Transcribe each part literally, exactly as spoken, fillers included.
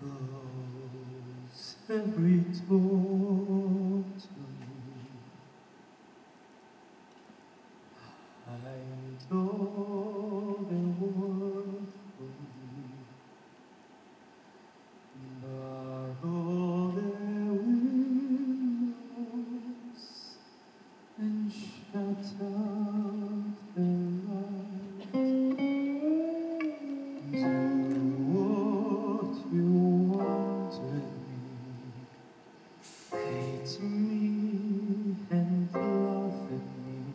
Close every door to me. Hide all the world from me. Bar all the windows and shut out the light. Do what you wanted me. Hate me and laugh at me.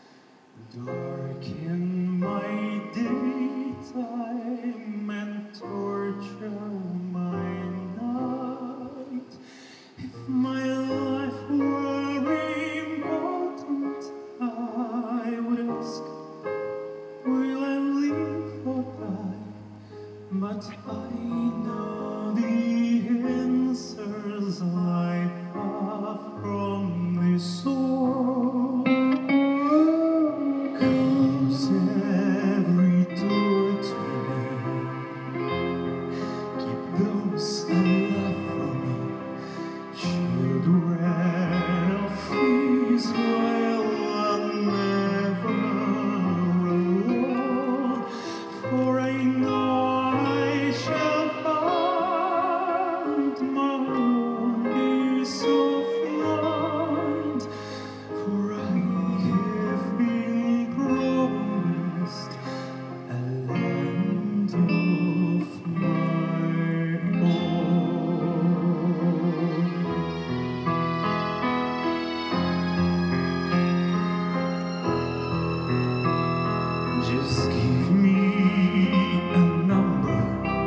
Darken my daytime and torture my night. If my life were important, I would ask, will I live or die? But I know the answers lie far from this world. Close every door to me. Keep those I love from me. Children of Israel are never alone. For I know I shall find my own peace of mind. For I have been promised a land of my own. Just give me a number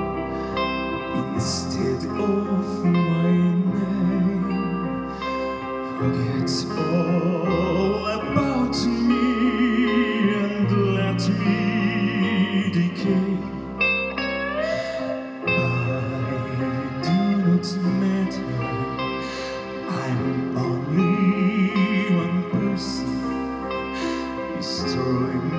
instead of my name. Forget all about me and let me decay. I do not matter. I'm only one person. Destroy